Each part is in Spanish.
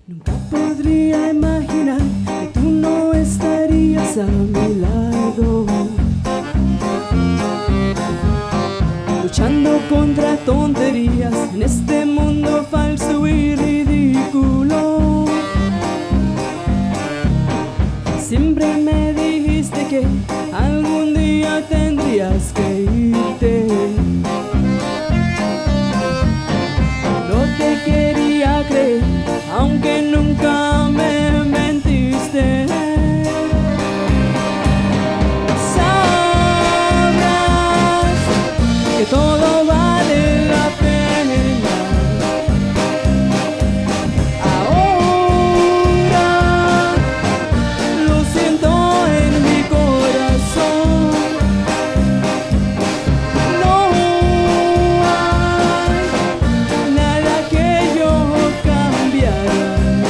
Nunca podría imaginar que tú no estarías a mi lado, luchando contra tonterías en este mundo falso y ridículo. Siempre me dijiste que algún día tendrías que irte. No te quería creer, aunque nunca me mentiste. Sabrás que todo vale la pena. Ahora lo siento en mi corazón. No hay nada que yo cambiara.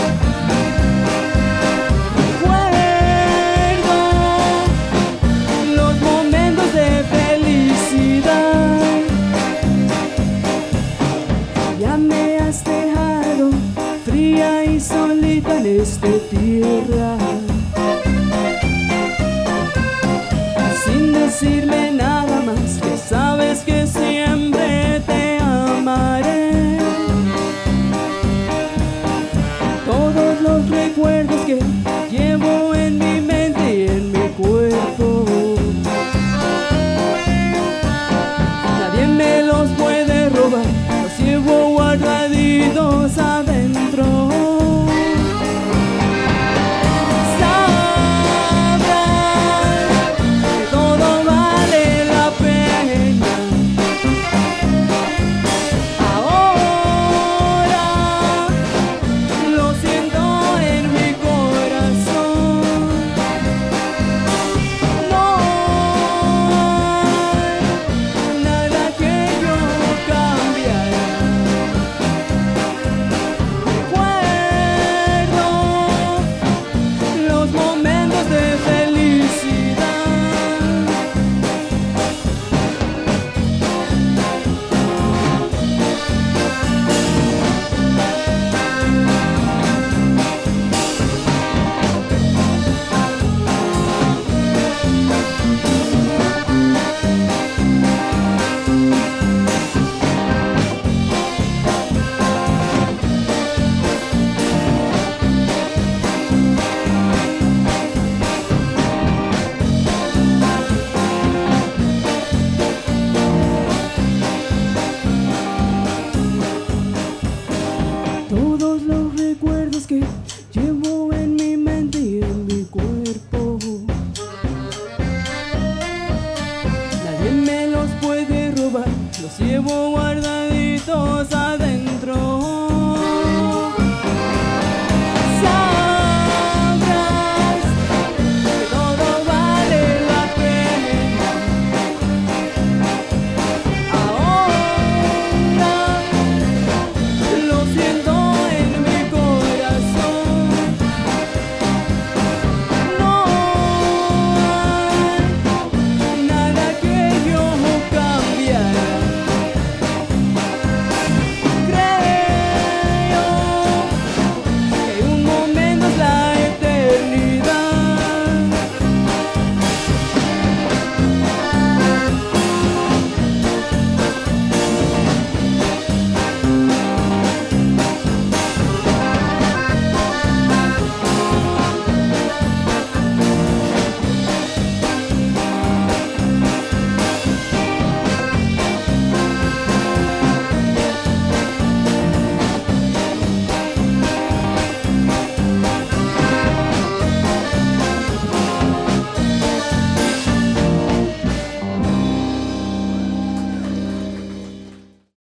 Recuerdo los momentos de felicidad. Ya me has dejado fría y solita en esta tierra.